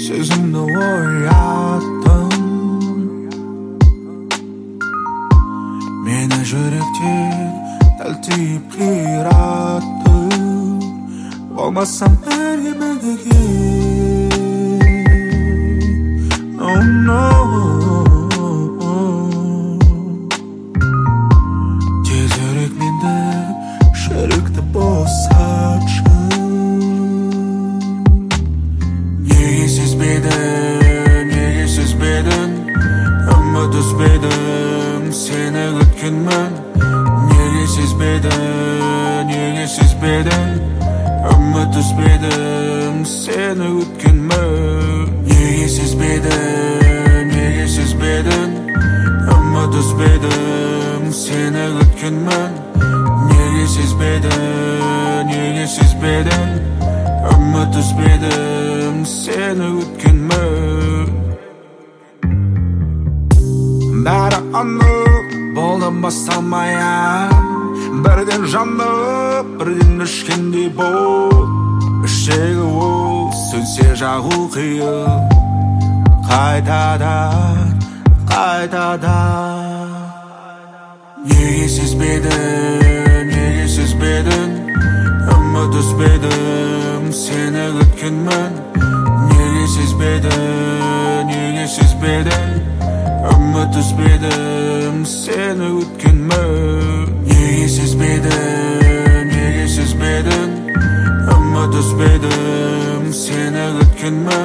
сезімді ояттың. Мені жүректен тәлтиіп қиратты, болмасам бірге кел. Oh no, тезірек менді жүректі босатшы. Неге сезбедің, үміт үзбедім, сені күткенмін. Неге сезбедің, үміт үзбедім, сені күткенмін. Неге сезбедің, үміт үзбедім, сені күткенмін. Неге сезбедің, үміт үзбедім, сені күткенмін. Бәрі анық болдым басталмай-ақ, бірден жанып, бірден өшкендей бол. Іштегі ол сөнсе жағу қиын, қайтадан. Неге сезбедің, үміт үзбедім, сені күткенмін. Неге сезбедің, үміт үзбедім, сені күткенмін. Неге сезбедің, үміт үзбедім, сені күткенмін.